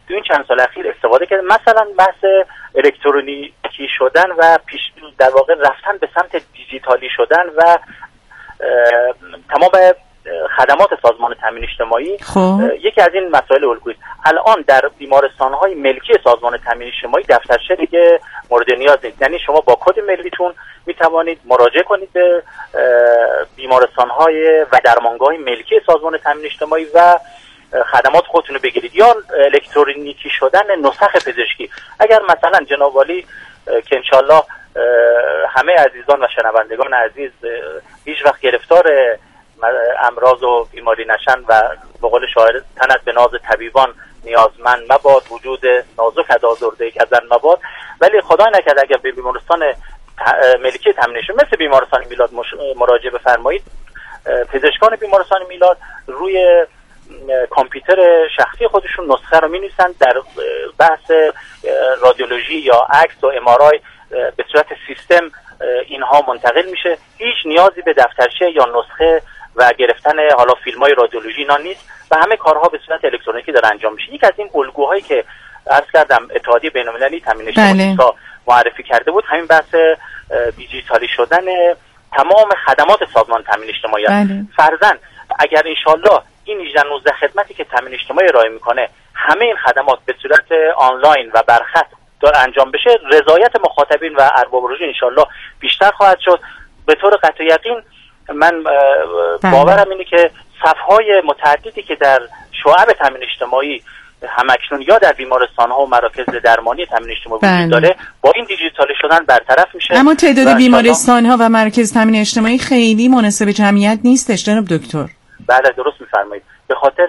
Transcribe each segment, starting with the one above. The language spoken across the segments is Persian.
تو این چند سال اخیر استفاده کرده. مثلا بحث الکترونیکی شدن و در واقع رفتن به سمت دیجیتالی شدن و تمام خدمات سازمان تامین اجتماعی یکی از این مسائل الگویی. الان در بیمارستان‌های ملکی سازمان تامین اجتماعی دفترچه دیگه مورد نیاز نیست، یعنی شما با کد ملیتون میتوانید مراجعه کنید به بیمارستان‌های و درمانگاه‌های ملکی سازمان تامین اجتماعی و خدمات خودتون رو بگیرید. یا الکترونیکی شدن نسخ پزشکی. اگر مثلا جناب عالی که انشالله همه عزیزان و شنوندگان عزیز هیچ وقت گرفتار امراض و بیماری نشن و به قول شاعر تنت به ناز طبیبان نیازمند مباد، وجود نازک از آزرده کزن مباد، ولی خدای نکرده اگر به بیمارستان ملکی تامین اجتماعی مثل بیمارستان میلاد مراجعه بفرمایید، پزشکان بیمارستان میلاد روی کامپیوتر شخصی خودشون نسخه رو می‌نویسن، در بحث رادیولوژی یا عکس و ام‌آرآی به صورت سیستم اینها منتقل میشه. هیچ نیازی به دفترچه یا نسخه و گرفتن حالا فیلم‌های رادیولوژی اینا نیست و همه کارها به صورت الکترونیکی داره انجام میشه. یک از این الگوهایی که عرض کردم اتحادیه بین‌المللی تامین اجتماعی معرفی کرده بود همین بحث دیجیتالی شدن تمام خدمات سازمان تامین اجتماعی است. فرضاً اگر انشالله این 18-19 خدمتی که تامین اجتماعی ارائه میکنه همه این خدمات به صورت آنلاین و برخط داره انجام بشه، رضایت مخاطبین و ارباب رجوع انشالله بیشتر خواهد شد. به طور قطع یقین من باورم اینه که صفهای متعددی که در شعب تامین اجتماعی همکنون یا در بیمارستان‌ها و مراکز درمانی تامین اجتماعی وجود داره با این دیجیتالی شدن برطرف میشه. اما تعداد بیمارستان‌ها و مراکز تامین اجتماعی خیلی مناسب جمعیت نیستش جناب دکتر. بله درست میفرمایید. به خاطر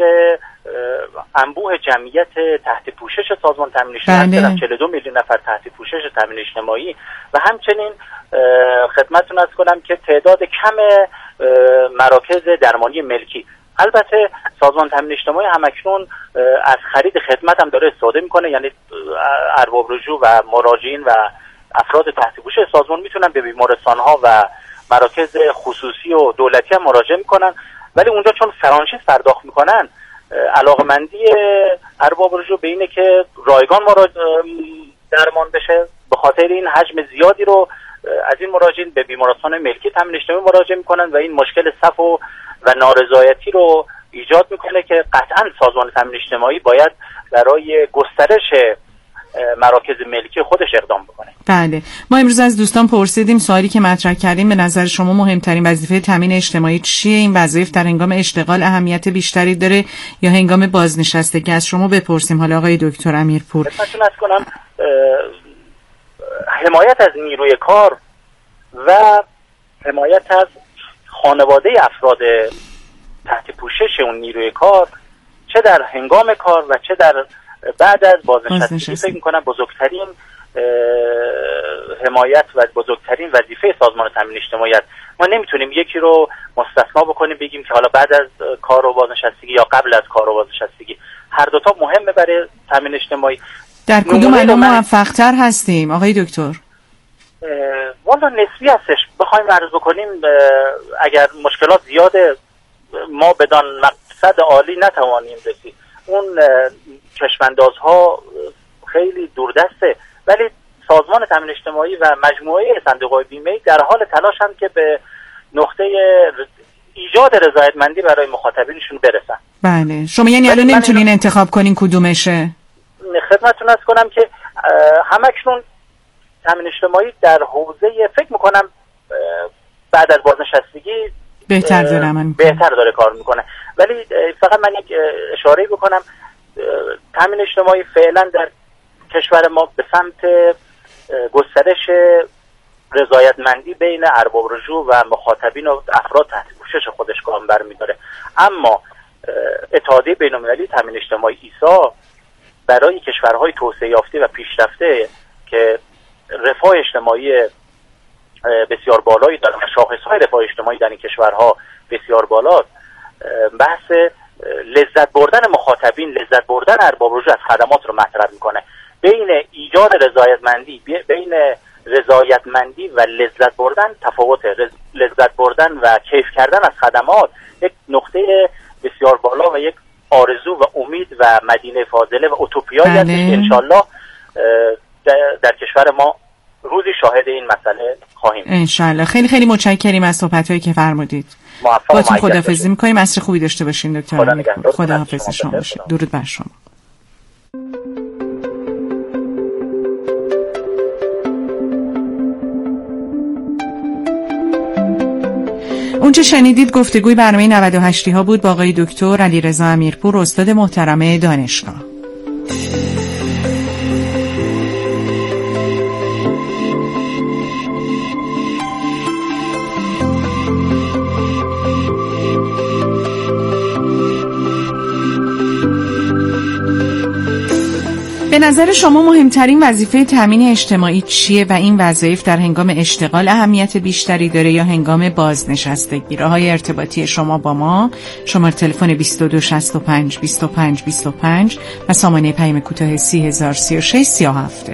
انبوه جمعیت تحت پوشش سازمان تامین اجتماعی 42 میلیون نفر تحت پوشش تامین اجتماعی و همچنین خدمتتون عرض کنم که تعداد کم مراکز درمانی ملکی. البته سازمان تامین اجتماعی همکنون از خرید خدمت هم داره استفاده میکنه، یعنی ارباب رجوع و مراجعین و افراد تحت پوشش سازمان میتونن به بیمارستان‌ها و مراکز خصوصی و دولتی هم مراجعه میکنن، ولی اونجا چون فرانچیز پرداخت میکنن علاقمندی ارباب رجوع به اینه که رایگان درمان بشه. به خاطر این حجم زیادی رو از این مراجعین به بیمارستان ملکی تامین اجتماعی مراجعه میکنن و این مشکل صف و نارضایتی رو ایجاد میکنه که قطعا سازمان تامین اجتماعی باید برای گسترش مراکز ملکی خودش اقدام بکنه. بله، ما امروز از دوستان پرسیدیم سوالی که مطرح کردیم به نظر شما مهمترین وظیفه تامین اجتماعی چیه؟ این وظایف در هنگام اشتغال اهمیت بیشتری داره یا هنگام بازنشستگی؟ از شما بپرسیم. حالا آقای دکتر امیرپور خدمتتون عرض کنم حمایت از نیروی کار و حمایت از خانواده افراد تحت پوشش اون نیروی کار چه در هنگام کار و چه در بعد از بازنشستگی فکر می‌کنم بزرگترین حمایت و بزرگترین وظیفه سازمان تامین اجتماعی است. ما نمیتونیم یکی رو مستثنا بکنیم بگیم که حالا بعد از کار و بازنشستگی یا قبل از کار و بازنشستگی. هر دوتا مهمه برای تامین اجتماعی. در کدوم الان موفق‌تر هستیم آقای دکتر؟ والا نسبی هستش. بخوایم عرض بکنیم اگر مشکلات زیاده ما بدان مقصد عالی نتوانیم رسید. اون چشماندازها خیلی دوردسته، ولی سازمان تامین اجتماعی و مجموعه صندوق‌های بیمه‌ای در حال تلاشن که به نقطه ایجاد رضایتمندی برای مخاطبینشون برسن. بله، شما یعنی الان نمیتونین انتخاب کنین کدومشه؟ خدمتتون عرض کنم که همکنون تامین اجتماعی در حوزه فکر میکنم بعد از بازنشستگی بهتر داره کار میکنه، ولی فقط من یک اشاره بکنم تامین اجتماعی فعلا در کشور ما به سمت گسترش رضایتمندی بین ارباب رجوع و مخاطبین و افراد تحت پوشش خودش گام برمی‌داره. اما اتحادیه بین‌المللی تامین اجتماعی ایسا برای کشورهای توسعه یافته و پیشرفته که رفاه اجتماعی بسیار بالایی دارن و شاخص‌های رفاه اجتماعی در این کشورها بسیار بالاست، بحث لذت بردن مخاطبین، لذت بردن ارباب رجوع از خدمات رو مطرح میکنه. بین ایجاد رضایتمندی، بین رضایتمندی و لذت بردن تفاوت. لذت بردن و کیف کردن از خدمات یک نقطه بسیار بالا و یک آرزو و امید و مدینه فاضله و اوتوپیایی هستش که انشالله در کشور ما روزی شاهد این مسئله خواهیم. انشالله. خیلی خیلی متشکریم از صحبت‌هایی که فرمودید. باتون خداحافظی می‌کنیم. عصر خوبی داشته باشین دکتر. خداحافظ شما باشید. درود بر شما. اونچه شنیدید گفتگوی برنامه 98 ها بود با آقای دکتر علیرضا امیرپور، استاد محترم دانشگاه. به نظر شما مهمترین وظیفه تامین اجتماعی چیه و این وظایف در هنگام اشتغال اهمیت بیشتری داره یا هنگام بازنشستگی؟ راههای ارتباطی شما با ما: شماره تلفن 2265 25 25 و سامانه پیام کوتاه 3036 37.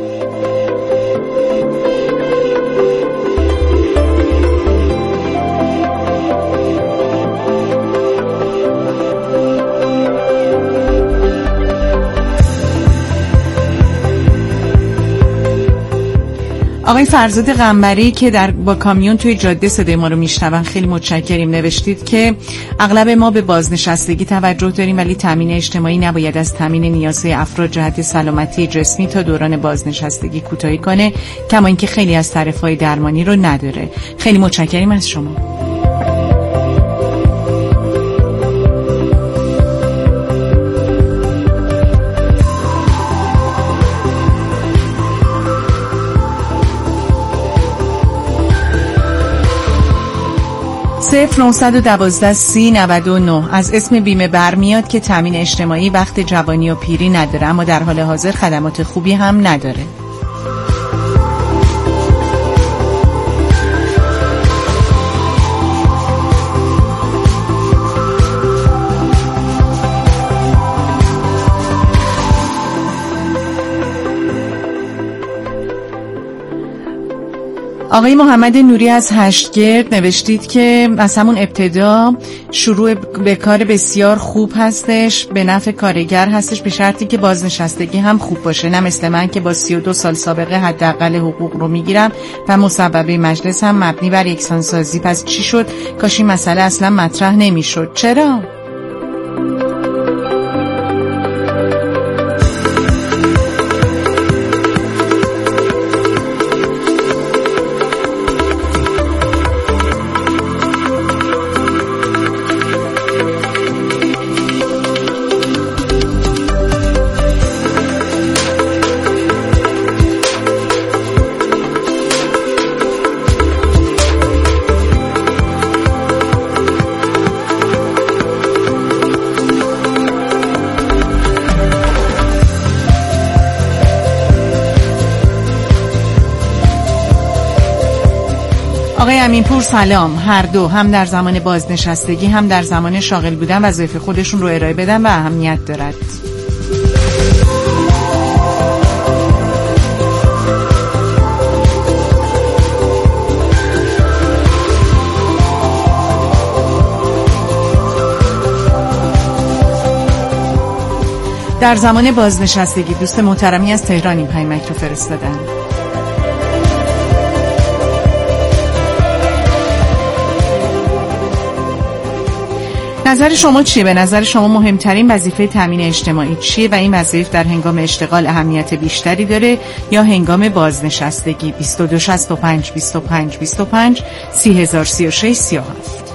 آقای فرزاد قنبری که با کامیون توی جاده صدای ما رو میشنون، خیلی متشکریم. نوشتید که اغلب ما به بازنشستگی توجه داریم ولی تامین اجتماعی نباید از تامین نیازهای افراد جهت سلامتی جسمی تا دوران بازنشستگی کوتاهی کنه، کما اینکه خیلی از تعرفه‌های درمانی رو نداره. خیلی متشکریم از شما. صفر 912 30 99 از اسم بیمه برمیاد که تامین اجتماعی وقت جوانی و پیری نداره، اما در حال حاضر خدمات خوبی هم نداره. آقای محمد نوری از هشتگرد نوشتید که از همون ابتدا شروع به کار بسیار خوب هستش، به نفع کارگر هستش، به شرطی که بازنشستگی هم خوب باشه، نه مثل من که با 32 سال سابقه حداقل حقوق رو میگیرم و مصوبه مجلس هم مبنی بر یکسانسازی. پس چی شد؟ کاش این مسئله اصلا مطرح نمیشد. چرا؟ آقای امینپور سلام. هر دو، هم در زمان بازنشستگی هم در زمان شاغل بودن، وظایف خودشون رو ارائه بدن و اهمیت دارد. در زمان بازنشستگی دوست محترمی از تهران این پیامک رو فرستادن. نظر شما چیه؟ به نظر شما مهمترین وظیفه تامین اجتماعی چیه و این وظایف در هنگام اشتغال اهمیت بیشتری داره یا هنگام بازنشستگی؟ 2265 25 25 3036 37.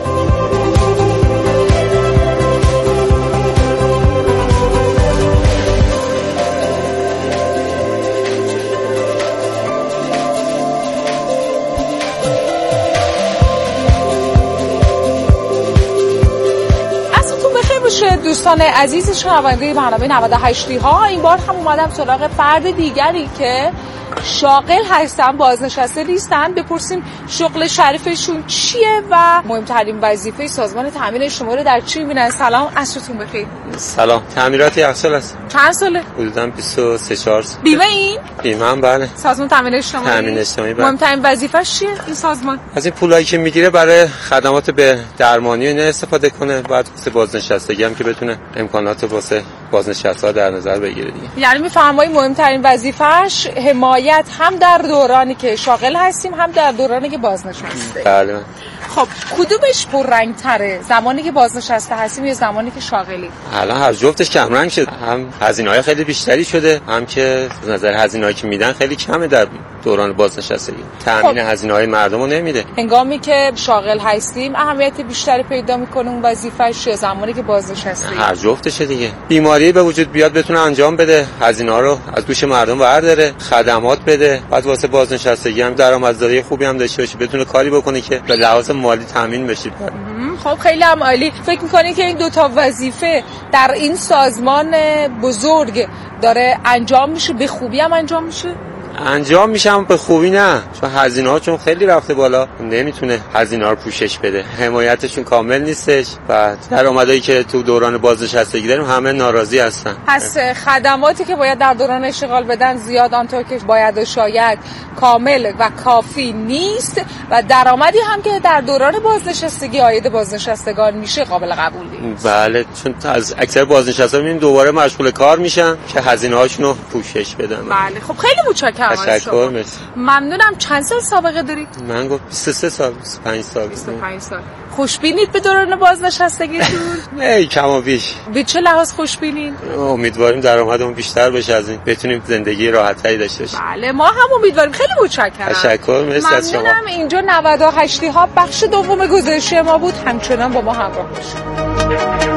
دوستان عزیز شنونده برنامه 98 ها، این بار هم اومدم سراغ فرد دیگری که شاغل هستن، بازنشسته نیستن. بپرسیم شغل شریفشون چیه و مهمترین وظیفه سازمان تامین اجتماعی در چی میبینن. سلام، عصرتون بخیر. سلام. تعمیرات یخچال است. چند ساله؟ حدوداً 23 4 سال. بیمه این؟ بیمه هم بله. سازمان تامین اجتماعی. تامین اجتماعی بله. مهمترین وظیفه‌اش چیه این سازمان؟ از این پولایی که میگیره برای خدمات به درمانی و اینا استفاده کنه، بعد واسه بازنشستگی هم که بتونه امکانات واسه بازنشسته‌ها در نظر بگیره دیگه. یعنی میفرمایید مهمترین وظیفه‌اش حمایت هم در دورانی که شاغل هستیم هم در دورانی که بازنشسته. بله. خب کدومش پررنگ‌تره؟ زمانی که بازنشسته هستیم یا زمانی که شاغلی؟ الان هر جفتش کم رنگ شده. هم هزینه‌های خیلی بیشتری شده، هم که از نظر هزینه‌ای که میدن خیلی کمه در دوران بازنشستگی. تامین هزینه‌های مردمو نمیده. هنگامی که شاغل هستیم اهمیت بیشتری پیدا میکنه اون وظیفه‌اش یا زمانی که بازنشسته؟ هر جفتشه دیگه. بیماری به وجود بیاد بتونه انجام بده، هزینه‌ها رو از دوش مردم برداره، خدمات بده، بعد واسه بازنشستگی هم درآمدزایی خوبی هم داشته باشه، بتونه کاری بکنه که به لحاظ مالی تامین بشه. خب خیلی هم عالی. فکر می‌کنید که این دو تا وظیفه در این سازمان بزرگ داره انجام میشه، به خوبی هم انجام میشه؟ انجام میشم به خوبی نه، چون هزینه‌ها چون خیلی رفته بالا نمیتونه هزینه‌ها رو پوشش بده، حمایتشون کامل نیستش و درآمدایی که تو دوران بازنشستگی داریم همه ناراضی هستن. پس خدماتی که باید در دوران اشتغال بدن زیاد آنطور که باید و شاید کامل و کافی نیست و درآمدی هم که در دوران بازنشستگی عاید بازنشستگان میشه قابل قبول نیست. بله، چون از اکثر بازنشسته میبینیم دوباره مشغول کار میشن که هزینه‌هاشون رو پوشش بدن. بله خب خیلی متشکرم. تشکر. مرسی. ممنونم. چند سال سابقه دارید؟ من گفت 23 سال 25 سال. 25 سال. خوشبینید به دوران بازنشستگیتون؟ ای کم و بیش. به چه لحاظ خوشبینید؟ امیدواریم درآمدمون بیشتر بشه، از این بتونیم زندگی راحت‌تری داشته باشیم. بله ما هم امیدواریم. خیلی متشکرم. تشکر. مرسی از شما. ممنونم. اینجا 98 ها بخش دوم گزارش ما بود. همچنان با ما همراه باشید.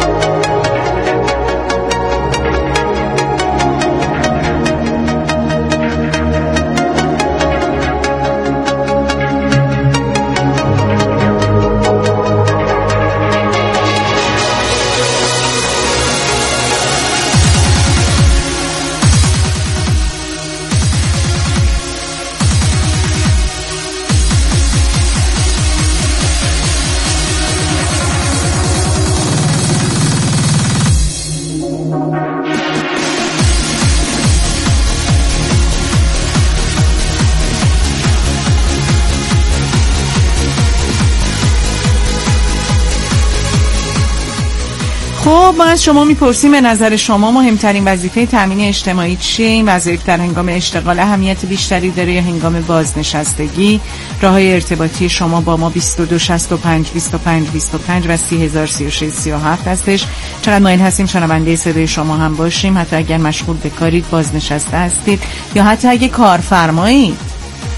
خب ما از شما میپرسیم به نظر شما مهمترین وظیفه تامین اجتماعی چیه؟ این وظایف در هنگام اشتغال اهمیت بیشتری داره یا هنگام بازنشستگی؟ راههای ارتباطی شما با ما 22 65 25 25 و 30036 37 هستش. چقدر مایل هستیم شنونده صدای شما هم باشیم، حتی اگر مشغول به کارید، بازنشسته هستید یا حتی اگه کارفرمایید.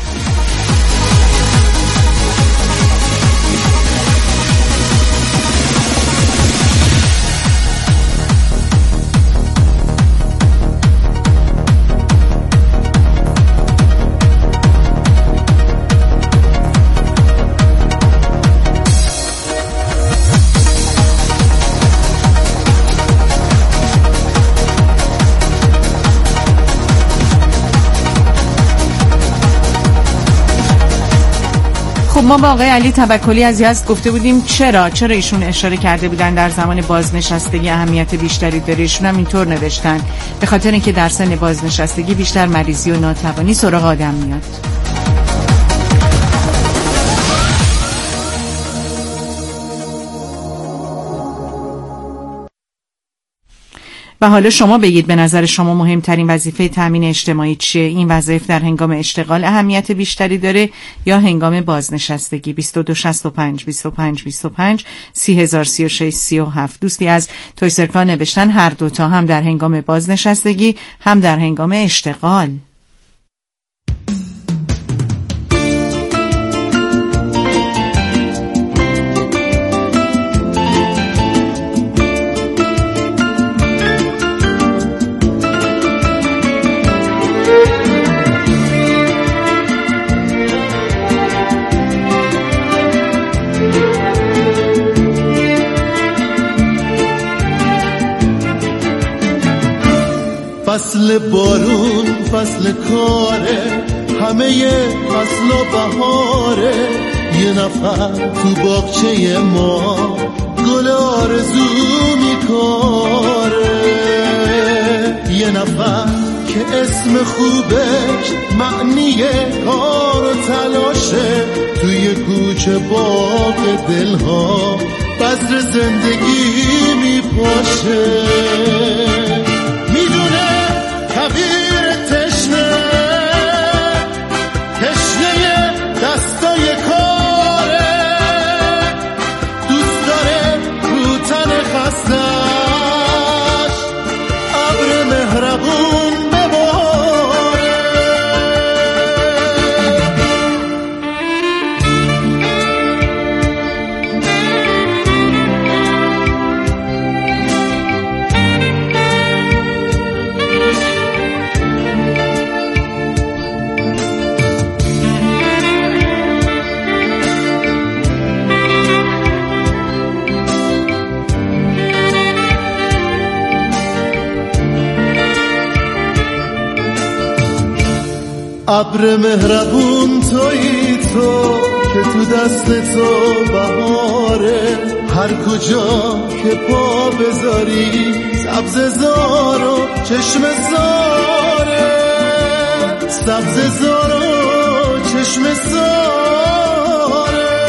ما با آقای علی توکلی از یزد گفته بودیم چرا ایشون اشاره کرده بودن در زمان بازنشستگی اهمیت بیشتری داره. ایشون هم اینطور نوشتن به خاطر اینکه در سن بازنشستگی بیشتر مریضی و ناتوانی سراغ آدم میاد. و حالا شما بگید به نظر شما مهمترین وظیفه تامین اجتماعی چیه؟ این وظایف در هنگام اشتغال اهمیت بیشتری داره یا هنگام بازنشستگی؟ 22 65 25 25 30036 37. دوستی از تویسرکا نوشتن هر دوتا، هم در هنگام بازنشستگی هم در هنگام اشتغال. فصل بارون فصل کاره، همه فصل و بهاره، یه نفر تو باغچه ما گل آرزو میکاره، یه نفر که اسم خوبش معنی کار و تلاشه، توی کوچه باغ دلها بذر زندگی میپاشه، میدونه کویر تشنه دستای کاره، دوست داره رو تن خستش ابر مهربون بباره. ابر مهربون تویی تو که تو دست تو بهاره، هر کجا که پا بذاری سبز زار و چشم زاره، سبز زار و چشم زاره.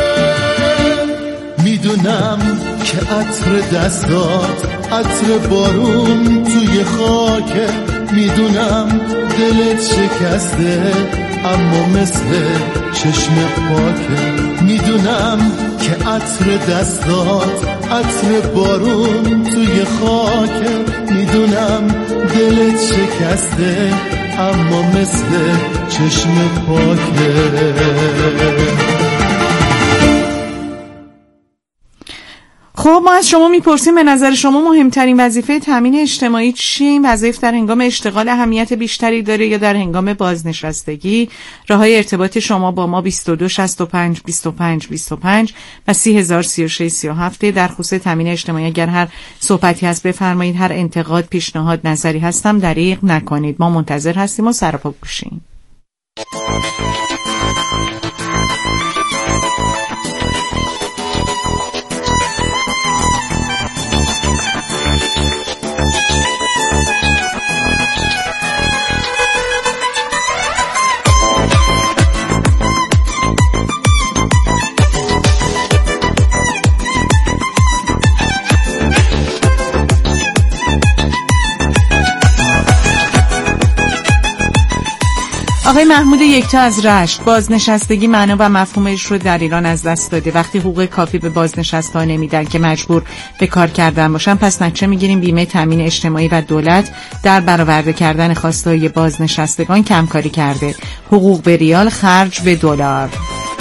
میدونم که عطر دستات عطر بارون توی خاکه، میدونم دلت شکسته اما مثل چشم پاکه، میدونم که عطر دستات عطر بارون توی خاکه، میدونم دلت شکسته اما مثل چشم پاکه. خب ما از شما میپرسیم به نظر شما مهمترین وظیفه تامین اجتماعی چیه؟ این وظایف در هنگام اشتغال اهمیت بیشتری داره یا در هنگام بازنشستگی؟ راههای ارتباط شما با ما 22 65 25 25 و 30036 37. در خصوص تامین اجتماعی اگر هر صحبتی هست بفرمایید، هر انتقاد، پیشنهاد، نظری هستم دریغ نکنید. ما منتظر هستیم و سراپا گوشیم. آقای محمود یکتا از رشت: بازنشستگی معنا و مفهومش رو در ایران از دست داده. وقتی حقوق کافی به بازنشسته ها نمیدن که مجبور به کار کردن باشن، پس نتیجه میگیریم بیمه تامین اجتماعی و دولت در برآورده کردن خواستهای بازنشستگان کمکاری کرده. حقوق به ریال، خرج به دلار.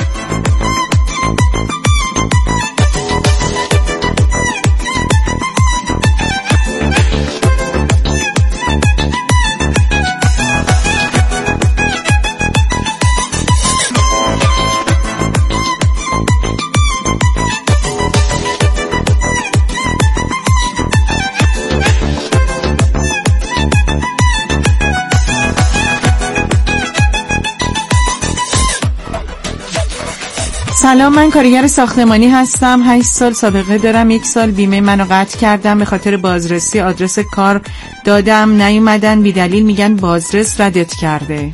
سلام، من کارگر ساختمانی هستم. 8 سال سابقه دارم. 1 سال بیمه منو قطع کردم به خاطر بازرسی. آدرس کار دادم نیومدن، بی دلیل میگن بازرس ردت کرده.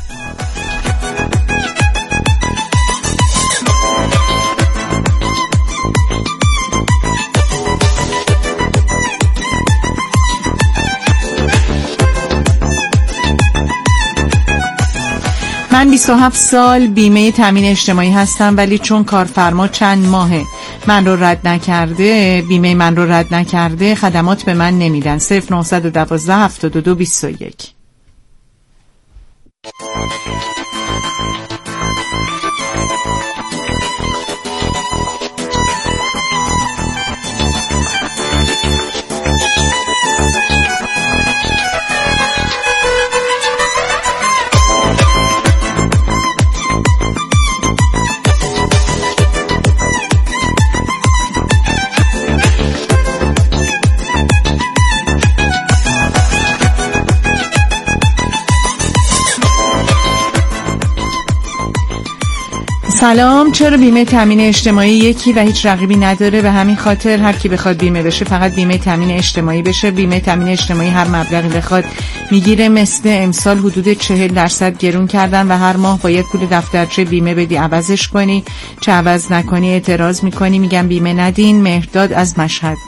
من 27 سال بیمه تامین اجتماعی هستم، ولی چون کارفرما چند ماهه من رو رد نکرده، بیمه من رو رد نکرده، خدمات به من نمیدن. 0912 72 21. سلام. چرا بیمه تامین اجتماعی یکی و هیچ رقیبی نداره؟ به همین خاطر هر کی بخواد بیمه بشه فقط بیمه تامین اجتماعی بشه. بیمه تامین اجتماعی هر مبلغی بخواد میگیره. مثل امسال حدود 40% گرون کردن و هر ماه باید پول دفترچه بیمه بدی عوضش کنی. چه عوض نکنی اعتراض میکنی، میگم بیمه ندین. مهرداد از مشهد.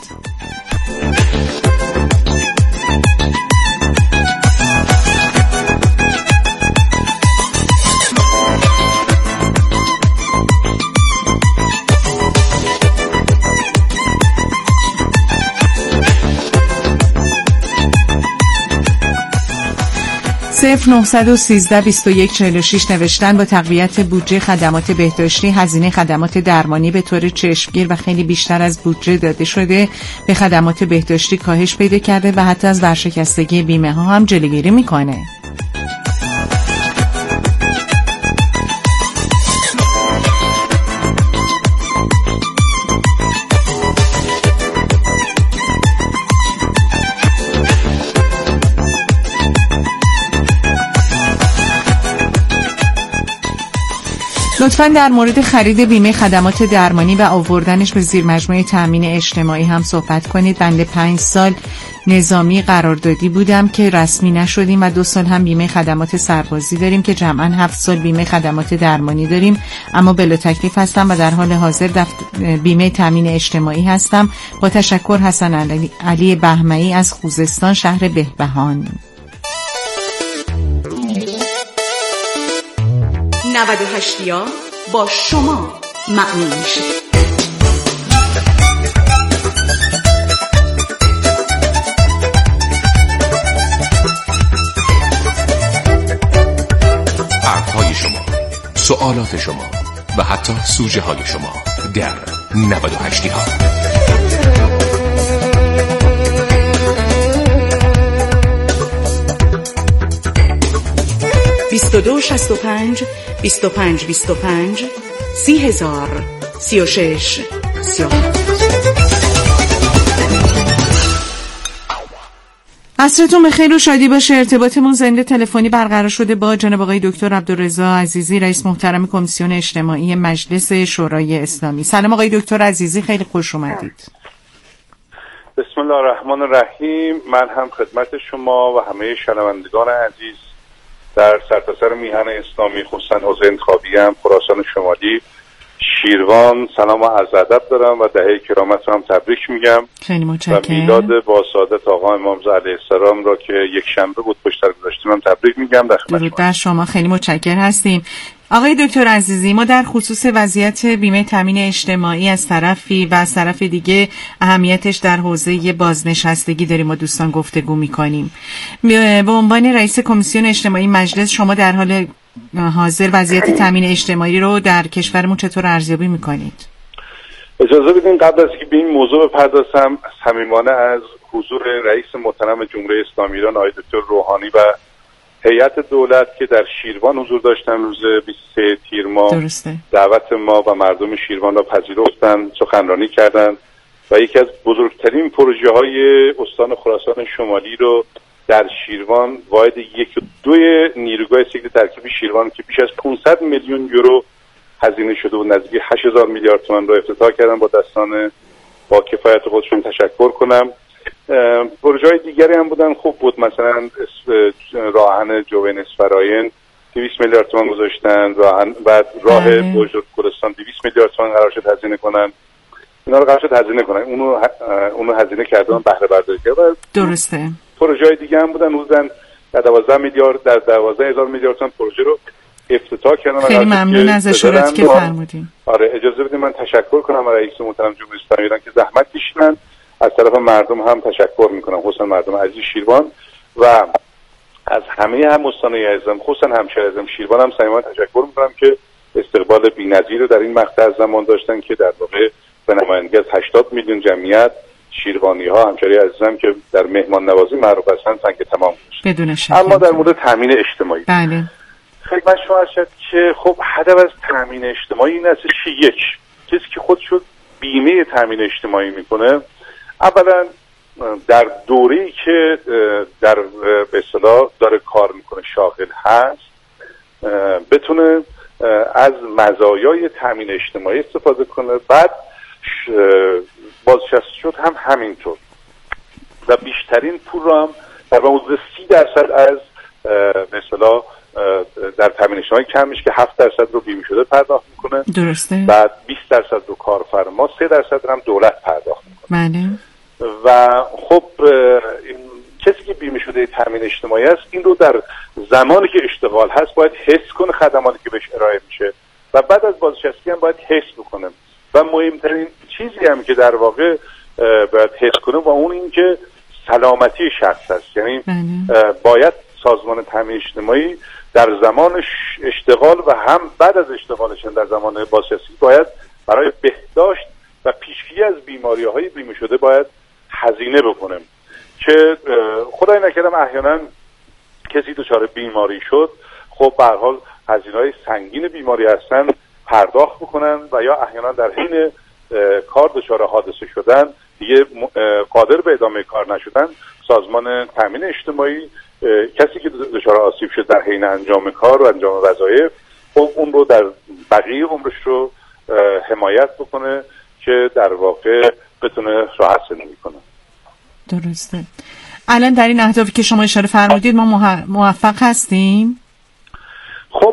صفر 913 21 46 نوشتن با تقویت بودجه خدمات بهداشتی هزینه خدمات درمانی به طور چشمگیر و خیلی بیشتر از بودجه داده شده به خدمات بهداشتی کاهش پیدا کرده و حتی از ورشکستگی بیمه ها هم جلوگیری میکنه. لطفاً در مورد خرید بیمه خدمات درمانی و آوردنش به زیر مجموعه تامین اجتماعی هم صحبت کنید. بنده 5 سال نظامی قراردادی بودم که رسمی نشدیم و 2 سال هم بیمه خدمات سربازی داریم که جمعاً 7 سال بیمه خدمات درمانی داریم، اما بلا تکلیف هستم و در حال حاضر بیمه تامین اجتماعی هستم. با تشکر. حسن علی بهمنی از خوزستان، شهر بهبهان. 98 یا با شما معنی میشه. حرفهای شما، سوالات شما و حتی سوژه های شما در 98 ها. 22 65 25 25 30,000 36 37. عصرتون بخیر و شادی باشه. ارتباطمون زنده تلفنی برقرار شده با جناب آقای دکتر عبدالرضا عزیزی، رئیس محترم کمیسیون اجتماعی مجلس شورای اسلامی. سلام آقای دکتر عزیزی، خیلی خوش اومدید. بسم الله الرحمن الرحیم. من هم خدمت شما و همه شنوندگان عزیز در سرتاسر میهن اسلامی، خصوصا حوزه انتخابیم خراسان شمالی، شیروان، سلام و عرض ادب دارم و دهه کرامت رو هم تبریک میگم. خیلی متشکرم. و میلاد با سعادت آقا امام رضا علیه السلام را که یک شنبه بود پشت سر گذاشتیم هم تبریک میگم. درود بر شما. خیلی متشکر هستیم. آقای دکتر عزیزی، ما در خصوص وضعیت بیمه تامین اجتماعی از طرفی و از طرف دیگه اهمیتش در حوزه بازنشستگی داریم با دوستان گفتگو میکنیم. به عنوان رئیس کمیسیون اجتماعی مجلس، شما در حال حاضر وضعیت تامین اجتماعی رو در کشورمون چطور ارزیابی میکنید؟ اجازه بدین قبل از که به این موضوع بپردازم صمیمانه از حضور رئیس محترم جمهوری اسلامی ایران آقای دکتر روحانی و هیئت دولت که در شیروان حضور داشتن روز 23 تیر ماه، دعوت ما و مردم شیروان را پذیرفتن، سخنرانی کردند و یکی از بزرگترین پروژه های استان خراسان شمالی رو در شیروان، واحد 1 و 2 نیروگاه سیکل ترکیبی شیروان که بیش از 500 میلیون یورو هزینه شده و نزدیک 8000 میلیارد تومان رو افتتاح کردن. با دستان با کفایت خودشون تشکر کنم. پروژه های دیگری هم بودن، خوب بود. مثلا راهن جوین اسفراین 200 میلیارد تومان گذاشتن، بعد راه بوجود کردستان 200 میلیارد تومان قرار شد هزینه کنن. اینا رو قرار شد هزینه کنن، اونو هزینه کردن، بهره برداری کردن. درسته. پروژه های دیگه هم بودن، حدوداً در 12,000 میلیارد تومان پروژه رو افتتاح کردن. خیلی ممنون از اشارت که فرمودین. آره، اجازه بدید من تشکر کنم از رئیس محترم جمهوری اسلامی ایران که زحمت کشیدن. از طرف مردم هم تشکر میکنم، خصوصا مردم عزیز شیروان و از همه هم استانهای عزیزم، خصوصا همشهری عزیزم شیروان هم صمیمانه تشکر میکنم که استقبال بی‌نظیر رو در این مقطع از زمان داشتن که در واقع به نمایندگی از 80 میلیون جمعیت شیروانی ها، همشهری عزیزم که در مهمان نوازی معروف هستن، سنگ تمام گذاشت. بدون شک. اما در مورد تامین اجتماعی، بله، خدمت شما عرض شد که خب هدف از تامین اجتماعی این است که یک کسی که خودشو بیمه تامین اجتماعی میکنه، اولا در دوره‌ای که در به اصطلاح داره کار میکنه شاغل هست، بتونه از مزایای تامین اجتماعی استفاده کنه. بعد بازنشسته شد هم همینطور و بیشترین پول رو هم در حدود 30% از مثلا در تامین اجتماعی کم میشه که 7% رو بیمه شده پرداخت میکنه. درسته. بعد 20% رو کارفرما، 3% هم دولت پرداخت میکنه. بله. و خب کسی که بیمه شده تامین اجتماعی است این رو در زمانی که اشتغال هست باید حس کنه خدماتی که بهش ارائه میشه و بعد از بازنشستگی هم باید حس بکنه و مهمترین چیزی هم که در واقع باید حس کنه و اون این که سلامتی شخص است. یعنی باید سازمان تامین اجتماعی در زمان اشتغال و هم بعد از اشتغالش در زمان بازنشستگی باید برای بهداشت و پیشگیری از بیماری‌های بیمه شده باید هزینه بکنه که خدای نکردم احیانا کسی دچار بیماری شد، خب به هر حال هزینه‌های سنگین بیماری هستن پرداخت بکنن و یا احیانا در حین کار دچار حادثه شدن دیگه قادر به ادامه کار نشدن، سازمان تامین اجتماعی کسی که دچار آسیب شد در حین انجام کار و انجام وظایف خب اون رو در بقیه عمرش رو حمایت بکنه که در واقع بتونه راحت زندگی کنه. درسته. الان در این اهدافی که شما اشاره فرمودید ما موفق هستیم؟ خب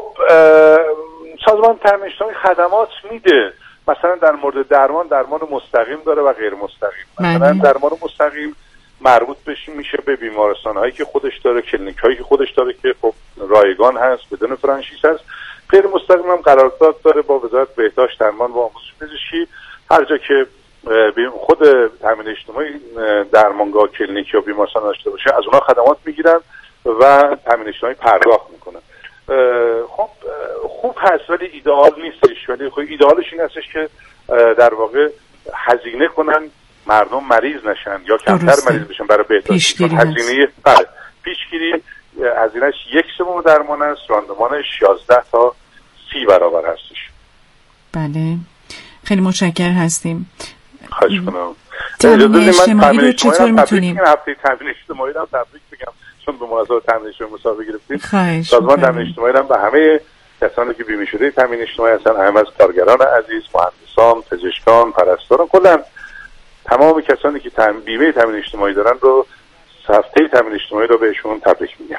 سازمان تامین اجتماعی خدمات میده، مثلا در مورد درمان مستقیم داره و غیر مستقیم. مثلا درمان مستقیم مربوط میشه به بیمارستان‌هایی که خودش داره، کلینیک‌هایی که خودش داره که خب رایگان هست، بدون فرانچیز هست. غیر مستقیم هم قرارداد داره با وزارت بهداشت، درمان و آموزش پزشکی. هر جا که خود تامین اجتماعی درمانگاه، کلینیک یا بیمارستان داشته باشه از اونها خدمات میگیرن و تامین اجتماعی پرداخت میکنه. خب خوب هست ولی ایدئال نیستش، ولی خب ایدئالش این هستش که در واقع هزینه کنن مردم مریض نشن یا کمتر مریض بشن برای بهداشت. هزینه پیشگیری هزینه‌اش 1/3 درمان است، راندمانش 11 تا 30 برابر هستش. بله خیلی متشکر هستیم. خواهش کنم. تامین اجتماعی رو چطور میتونیم؟ هفته تامین اجتماعی رو تبریک بگم چون به مناسبت تامین اجتماعی مسابقه گرفتیم. سازمان تامین اجتماعی رو به همه کسانی که بیمه شده تامین اجتماعی هستن، همه از کارگران عزیز، مهندسان، پزشکان، پرستاران، کلا تمام کسانی که بیمه تامین اجتماعی دارن رو هفته تامین اجتماعی رو بهشون تبریک میگم.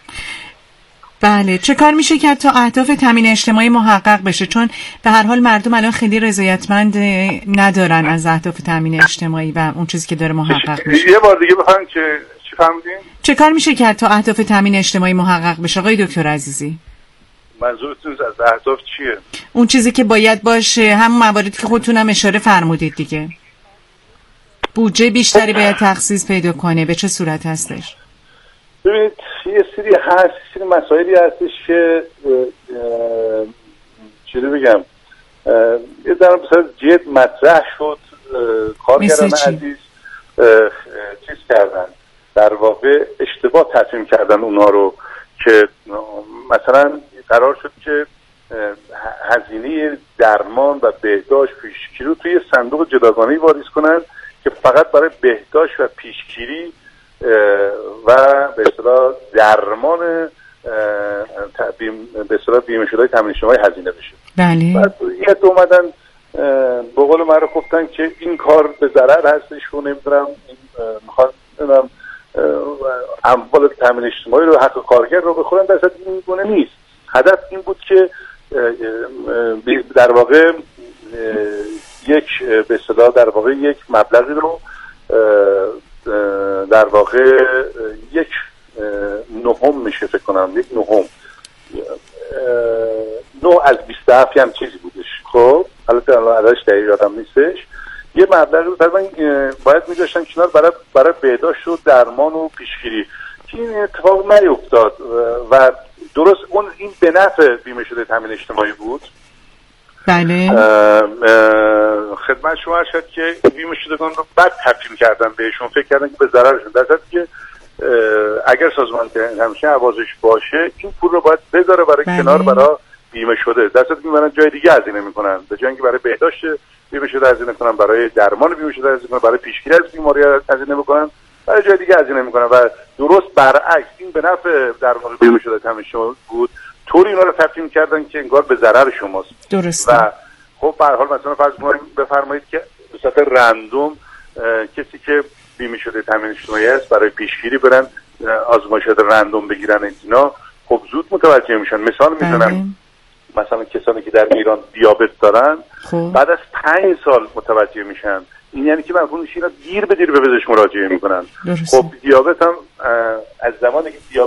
بله چه کار میشه کرد تا اهداف تامین اجتماعی محقق بشه؟ چون به هر حال مردم الان خیلی رضایتمند ندارن از اهداف تامین اجتماعی و اون چیزی که داره محقق میشه. یه بار دیگه بخواید که چی فهمیدین؟ چه کار میشه کرد تا اهداف تامین اجتماعی محقق بشه آقای دکتر عزیزی؟ منظورتون از اهداف چیه؟ اون چیزی که باید باشه، همون مواردی که خودتون هم اشاره فرمودید دیگه. بودجه بیشتری باید تخصیص پیدا کنه، به چه صورت هستش؟ ببینید یه سری مسائلی هستش که چی رو بگم یه در مثلا جد مطرح شد، کارگران عزیز چیز کردن، در واقع اشتباه تصمیم کردن اونا رو که مثلا قرار شد که هزینه درمان و بهداشت پیشگیری رو توی صندوق جداگانه‌ای واریز کنن که فقط برای بهداشت و پیشگیری و به اصطلاح درمان به اصطلاح بیمه شده تامین اجتماعی هزینه بشه. بله. بعد یه اومدن به قول من رو گفتن که این کار به ضرر هستش و نمیدونم میخوان اموال تامین اجتماعی رو حق کارگر رو بخورن، در صورتی این گونه نیست. هدف این بود که در واقع یک به اصطلاح در واقع یک مبلغی رو در واقع 1/9 میشه فکر کنم، 1/9 از 27 هم چیزی بودش. خب البته عددش دقیق یادم نیستش. یه مبلغی رو تقریبا باید می‌ذاشتن کنار برای بهداشت و درمان و پیشگیری که این اتفاق نیفتاد و درست اون این به نفع بیمه شده تامین اجتماعی بود. بله. خدمت شما شد که بیمه شدگان رو بد تقسیم کردن بهشون، فکر کردن که به ضررشون، در حالی که اگر سازمان همیشه حواسش باشه این پول رو باید بذاره برای کنار برای بیمه شده، در حالی که میبرن جای دیگه هزینه میکنن، به جای اینکه برای بهداشت بیمه شده هزینه کنن، برای درمان بیمه شده هزینه کنن، برای پیشگیری از بیماری هزینه بکنن، برای جای دیگه هزینه میکنن و درست برعکس این به نفع در واقع بیمه شده تامین اجتماعی بود. طوری اینا رو تفهیم کردن که انگار به ضرر شماست. درسته. و خب به هر حال مثلا فرض بفرمایید که به صورت رندوم کسی که بیمه شده تامین اجتماعی است برای پیشگیری برن آزمایشات رندوم بگیرن اینا، خب زود متوجه میشن. مثال میزنم، مثلا کسانی که در ایران دیابت دارن بعد از 5 سال متوجه میشن. این یعنی که مفهومش اینه دیر به دیر به پزشک مراجعه میکنن. خب دیابت هم از زمانی که